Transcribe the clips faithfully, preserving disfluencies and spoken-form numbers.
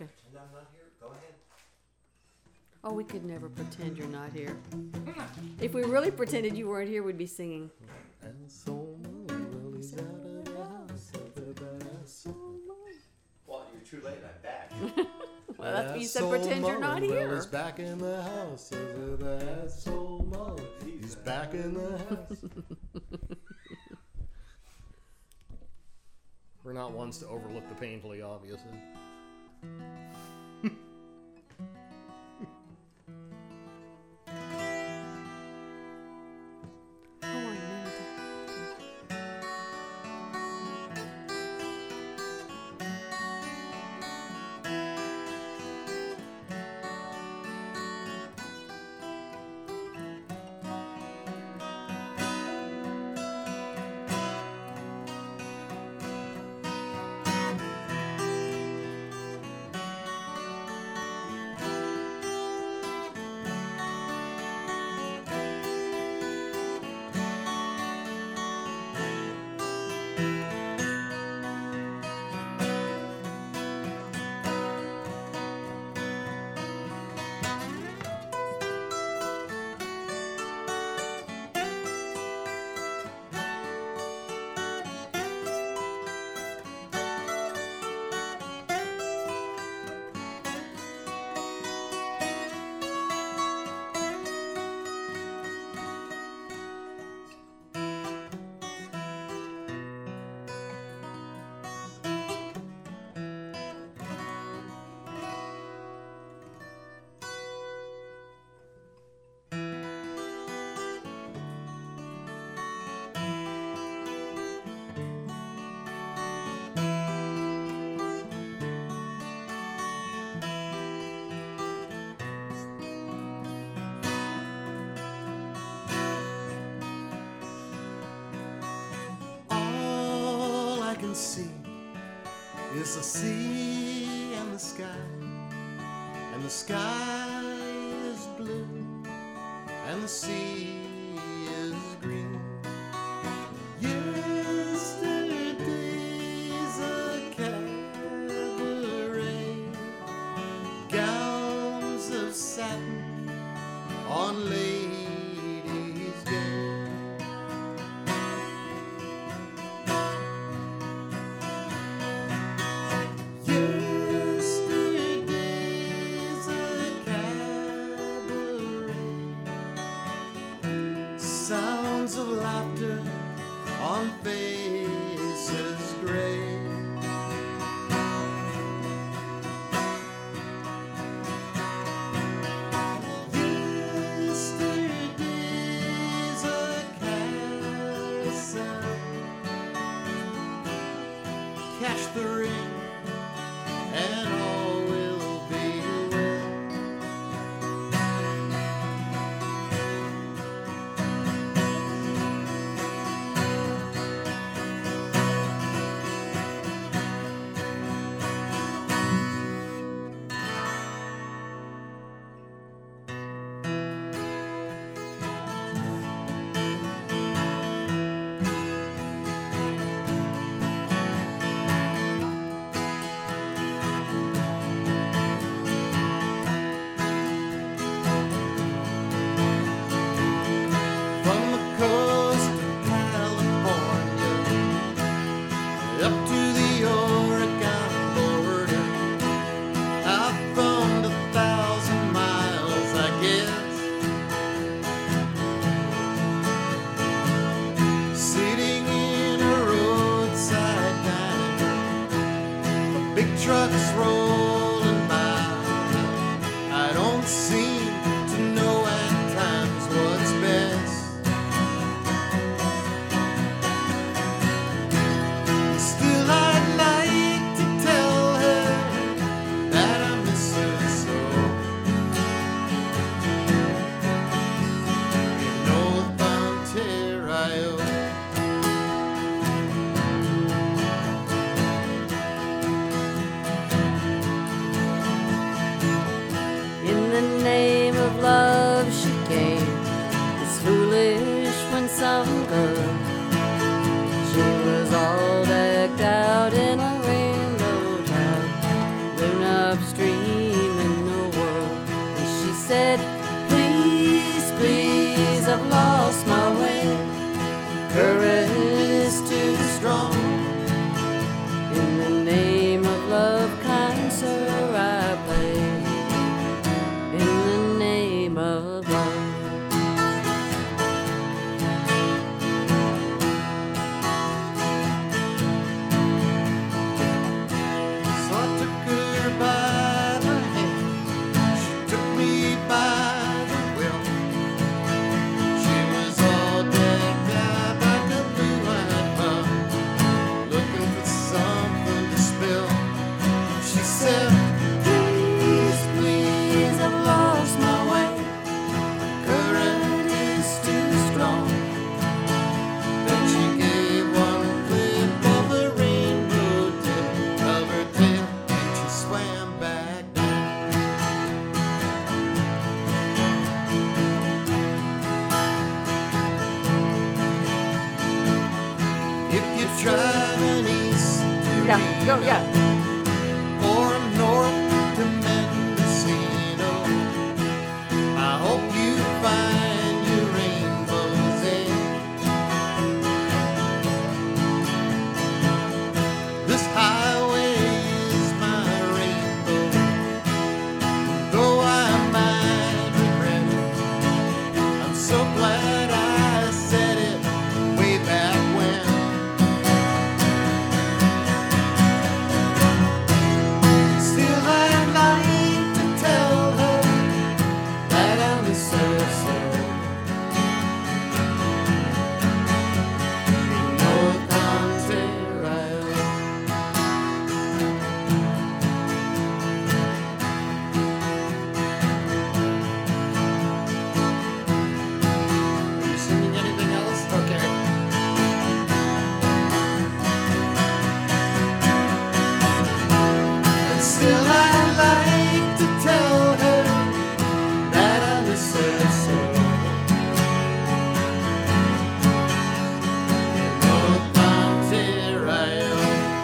Okay. And I'm not here. Go ahead. Oh, we could never pretend you're not here. If we really pretended you weren't here, we'd be singing. And so long, he's out of the house. Well, you're too late. I'm back. Well, that's what you said, pretend you're not Well, here. he's back in the house. That's so long. He's back in the house. We're not ones to overlook the painfully obvious. Oh, I know that. All I can see is the sea and the sky, and the sky is blue, and the sea is green. Yesterday's a cabaret, gowns of satin on ladies' day. Yesterday's a cabaret, sounds of laughter on faces gray. Yesterday's a carousel, cash the ring and all will be well. driving east to Yeah, go, Reno, yeah. or north to Mendocino, I hope you find your rainbow's edge. This highway is my rainbow, though I might regret it. I'm so glad I said it way back when. Still I'd like to tell her that I miss her so. In North Ontario. Are you singing anything else? Okay. And still I'd like to tell her that I miss her so. In North Ontario.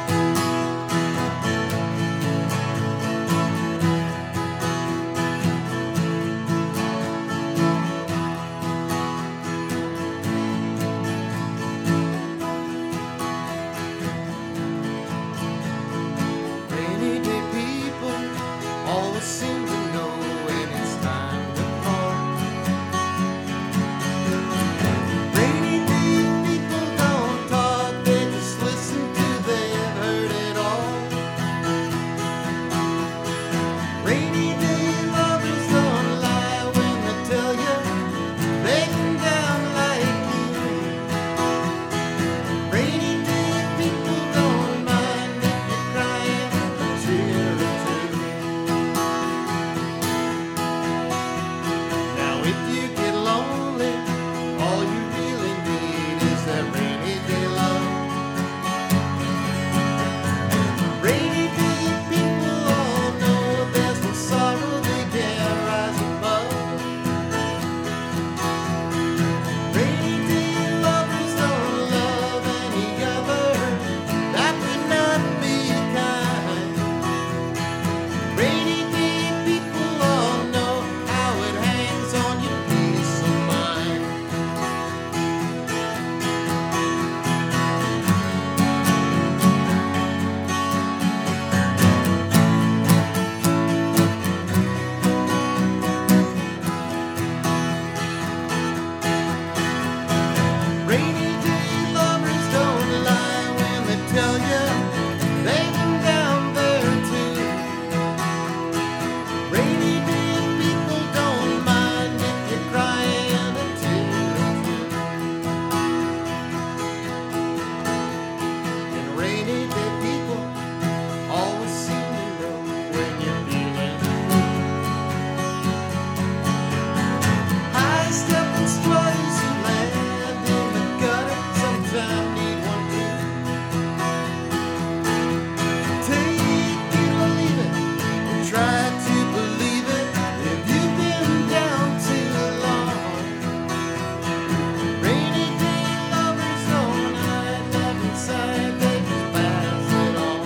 Rainy day people always seem to know when it's time to part. Rainy day people don't talk, they just listen till they've heard it all. Rainy day lovers don't lie when they tell you they can down like you. Rainy day people don't mind if you're crying a tear or two. Now if you get lonely, all you really need is that rainy day love. Rainy day people all know there's no sorrow they can't rise above. Rainy day lovers don't love any other, that would not be kind. Rainy day people all know how it hangs on your peace of mind. Rainy day lovers don't lie when they tell you they've been down there too. Rainy day people don't mind if you're crying a tear or two. And rainy day people always seem to know when you're feeling high stepping strutters who land in the gutter sometime need one too. Take it or leave it, or try to believe it if you've been down too long. Rainy day lovers don't hide love inside, they just pass it on.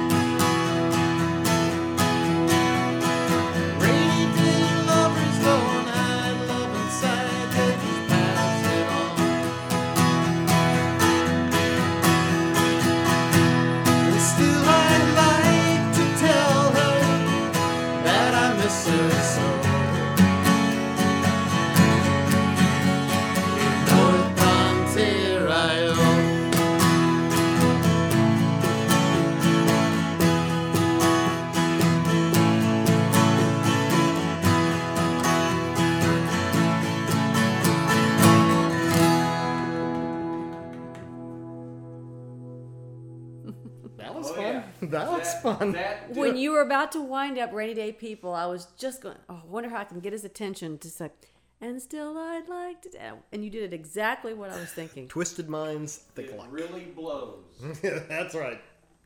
Rainy day lovers don't hide love inside, they just pass it on. And still I'd like to tell her that I miss her so. In North Ontario. That was Oh, fun. yeah. That was That- fun. That, When you were about to wind up Rainy Day People, I was just going, oh, I wonder how I can get his attention to say, and still I'd like to, and you did it exactly what I was thinking. Twisted minds think it alike. really blows. That's right.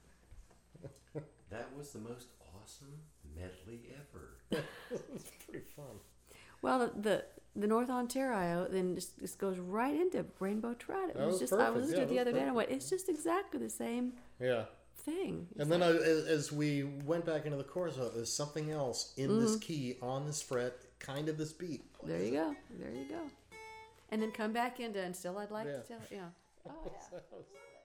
That was the most awesome medley ever. It's pretty fun. Well, the, the the North Ontario, then just, just goes right into Rainbow Trout. It That was, was just I perfect. was listening Yeah, to it the that other was day and I went, it's just exactly the same Yeah. thing. It's And then like, I, as as we went back into the chorus, I thought, there's something else in this key, on this fret, kind of this beat. What there is you it? go, there you go, and then come back into and still I'd like Yeah. to tell you know. Oh yeah.